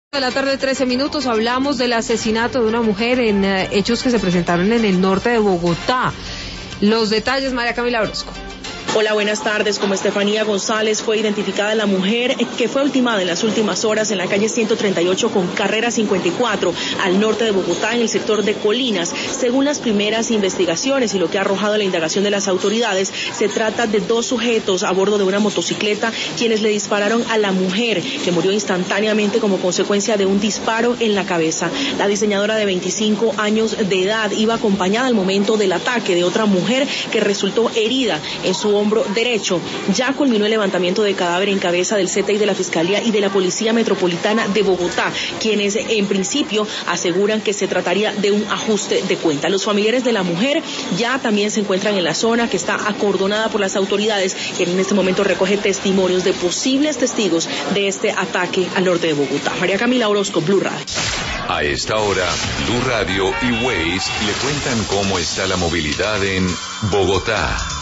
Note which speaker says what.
Speaker 1: De la tarde, 13 minutos, hablamos del asesinato de una mujer en hechos que se presentaron en el norte de Bogotá. Los detalles, María Camila Orozco.
Speaker 2: Hola, buenas tardes. Como Estefanía González fue identificada la mujer que fue ultimada en las últimas horas en la calle 138 con carrera 54 al norte de Bogotá, en el sector de Colinas. Según las primeras investigaciones y lo que ha arrojado la indagación de las autoridades, se trata de dos sujetos a bordo de una motocicleta quienes le dispararon a la mujer, que murió instantáneamente como consecuencia de un disparo en la cabeza. La diseñadora de 25 años de edad iba acompañada al momento del ataque de otra mujer que resultó herida en su hombro derecho. Ya culminó el levantamiento de cadáver en cabeza del CTI de la Fiscalía y de la Policía Metropolitana de Bogotá, quienes en principio aseguran que se trataría de un ajuste de cuenta. Los familiares de la mujer ya también se encuentran en la zona, que está acordonada por las autoridades, que en este momento recoge testimonios de posibles testigos de este ataque al norte de Bogotá. María Camila Orozco, Blue Radio.
Speaker 3: A esta hora, Blue Radio y Waze le cuentan cómo está la movilidad en Bogotá.